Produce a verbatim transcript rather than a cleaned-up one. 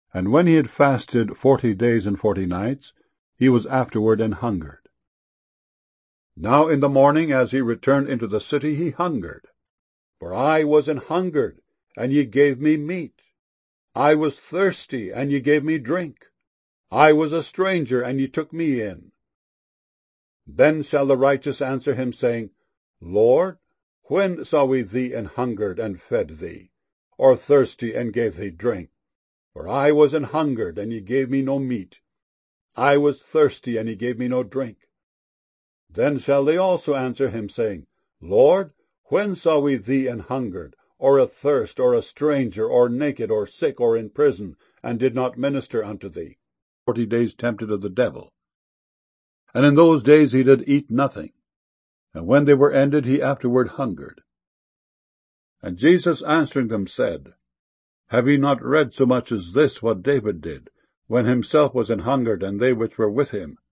And when he had fasted forty days and forty nights, he was afterward an hungered. Now in the morning, as he returned into the city, he hungered. For I was an hungered, and ye gave me meat. I was thirsty, and ye gave me drink. I was a stranger, and ye took me in. Then shall the righteous answer him, saying, Lord, when saw we thee an hungered, and fed thee, or thirsty, and gave thee drink? For I was an hungered, and ye gave me no meat. I was thirsty, and ye gave me no drink. Then shall they also answer him, saying, Lord, when saw we thee an hungered, or athirst, or a stranger, or naked, or sick, or in prison, and did not minister unto thee? Forty days tempted of the devil. And in those days he did eat nothing, and when they were ended, he afterward hungered. And Jesus answering them said, Have ye not read so much as this, what David did, when himself was an hungered, and they which were with him,